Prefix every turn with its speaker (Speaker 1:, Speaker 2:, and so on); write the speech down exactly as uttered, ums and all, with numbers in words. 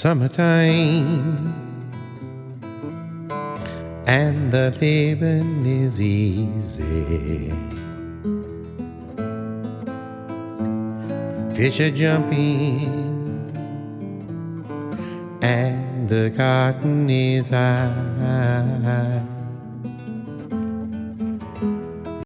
Speaker 1: summertime, and the living is easy. Fish are jumping, and the cotton is high.